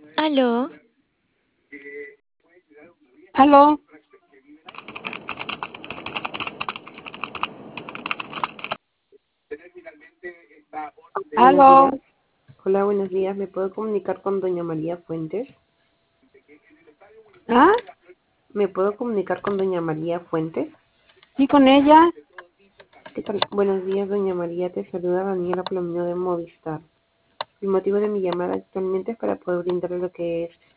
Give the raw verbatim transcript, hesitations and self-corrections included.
Aló, Aló, Buenos días. aló. Hola, buenos días. ¿Me puedo comunicar con doña María Fuentes? ¿Ah? ¿Me puedo comunicar con doña María Fuentes? ¿Sí con ella? ¿Qué tal? Buenos días, doña María. Te saluda Daniela Palomino de Movistar. El motivo de mi llamada actualmente es para poder brindarle lo que es